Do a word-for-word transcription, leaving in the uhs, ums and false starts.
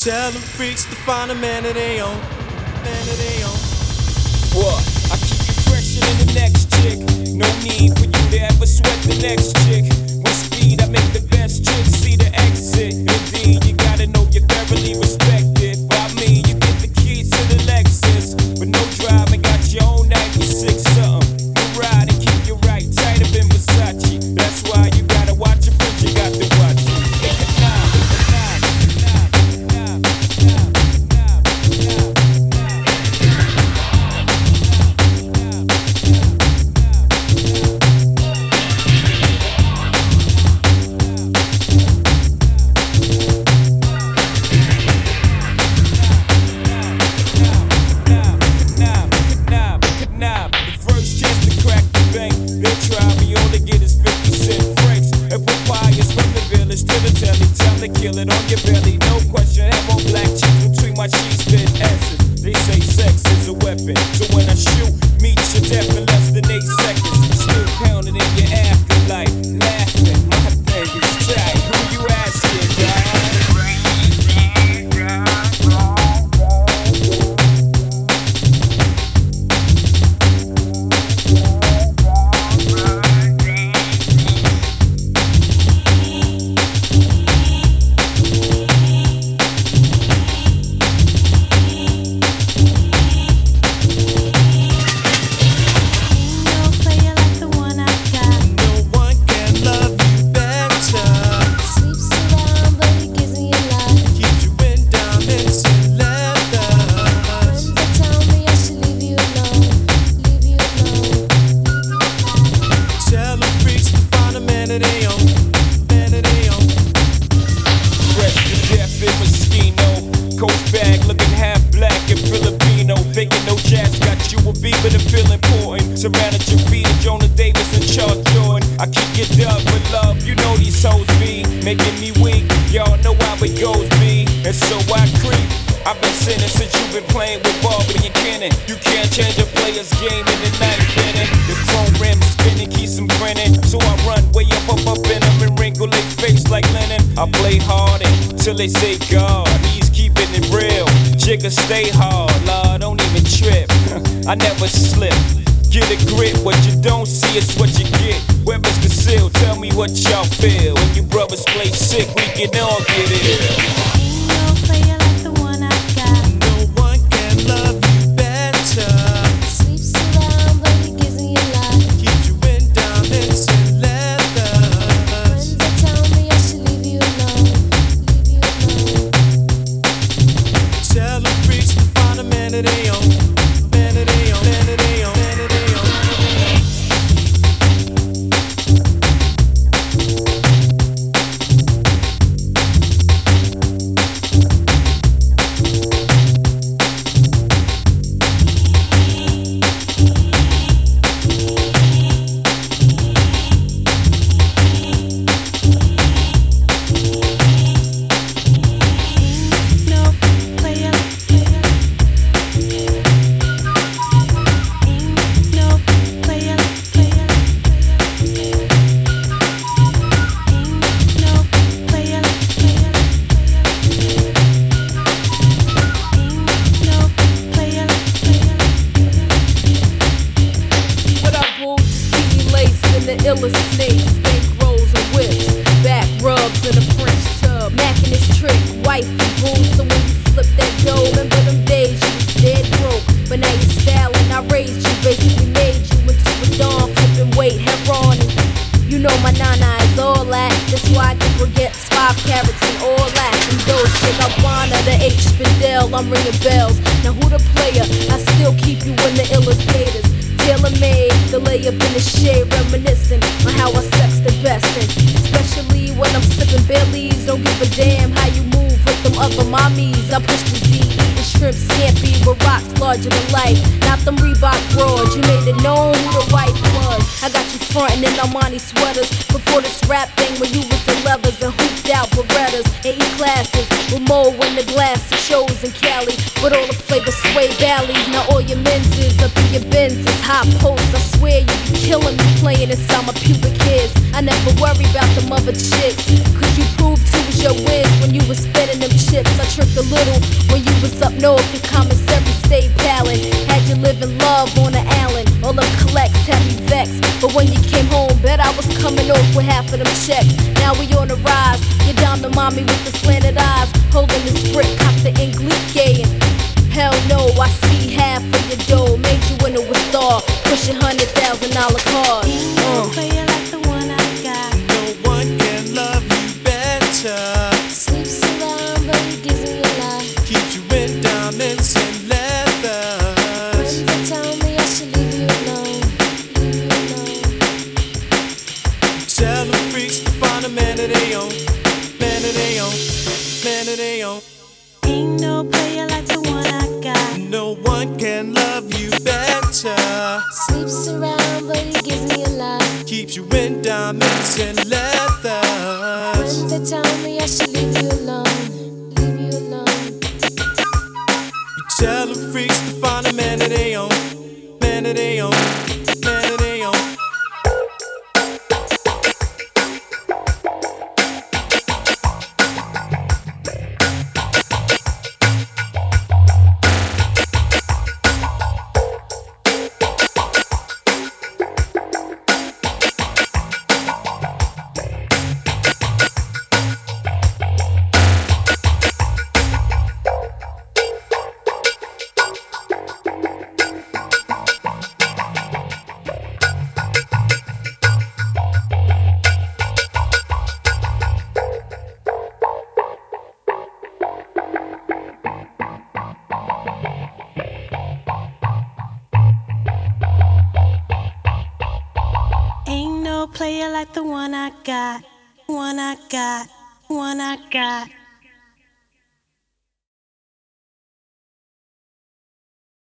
Tell them freaks to find a man that they own, man that they own. What? I keep you fresher than the next chick. No need for you to ever sweat the next chick. With speed, I make the best chick see the exit. Indeed, you gotta know you're thoroughly respected. By me, you get the keys to the Lexus. With no driving, got your own ninety-six something. You ride and keep you right tight up in Versace. That's why you gotta watch your friends, you got to watch it. Make a nine, make a nine, make a nine, make a nine, make a nine, make a nine, make a nine. Kill it on your belly, no question. Have on black cheeks between my cheeks, spit asses. They say sex is a weapon, so when I shoot, meet your death in less than eight seconds. Still pounding in your afterlife, laughing. My thing is tight. Who you asking, surrounded your feet and Jonah Davis and Chuck Jordan. I keep you dug with love, you know these hoes be making me weak, y'all know how it goes be. And so I creep, I've been sinning since you've been playing with Barbie and Kennan. You can't change a player's game in the night inning. The chrome rim spinning keeps them grinning. So I run way up, up, up in them and wrinkle their face like linen. I play hard until they say God, he's keeping it real. Jigga stay hard, Lord, don't even trip. I never slip. Get a grip, what you don't see is what you get. Weapons concealed, tell me what y'all feel. When you brothers play sick, we can all get it. Ain't no player like the one I got. No one can love you better. Sleeps around, but he gives me a lot. Keeps you in diamonds and leather. Friends that tell me I should leave you alone, leave you alone. Tell the freaks to find a man that they own, man that they own, man that they own, man that they own. Illest snakes, bank rolls and whips, back rubs in a French tub, macking this trick, wife and boo. So when you flip that dough, remember them days you was dead broke, but now you're styling. I raised you, basically made you into a dawn, flipping weight, heroin. And you know my nana is all that. That's why I get baguettes, five carrots and all that. And those shit, Albana, the H Spindell, I'm ringing bells. Now who the player? I still keep you in the illest gators. Tailor-made, the layup in the shade, reminiscing on how I sex the best. And especially when I'm sipping Baileys, don't give a damn how you move with them other mommies. I push the Z, eating shrimp scampi with rocks larger than life. Not them Reebok broads, you made it known who the wife was. I got you frontin' in Armani sweaters before this rap thing when you was in leathers and hooped out Berettas and E-classes with more when the glass shows in Cali with all the flavor sway valleys. Now all your men's is up in your Benz is hot post. I swear you be killing me playing inside my pubic hairs. I never worry about them other chicks, cause you proved who was your wins when you was spinning them chips. I tricked a little Cause up north your commissary stayed palin'. Had you living love on the island. All them collects had me vexed. But when you came home, bet I was coming off with half of them checks. Now we on the rise. You're down to mommy with the slanted eyes. Holding this brick, cop the Englique. Hell no, I see half of your dough. Made you into a star. Pushing hundred thousand dollar cars. Uh. Player like the one I got. No one can love you better. Sleeps around, but he gives me a lie. Keeps you in diamonds and leathers. Friends that tell me I should leave you alone. Leave you alone. Tell them freaks to find a man that they own. Man that they own. Man that they own. Ain't no player like the one I got. No one can love you better. Sleeps around, but he gives me a lie. Keeps you in diamonds and leathers. Friends that tell me I should leave you alone. Leave you alone. You tell them freaks to find a man that they own. Man that they own. Man that they own. Ain't no player like the one I got. One I got. One I got.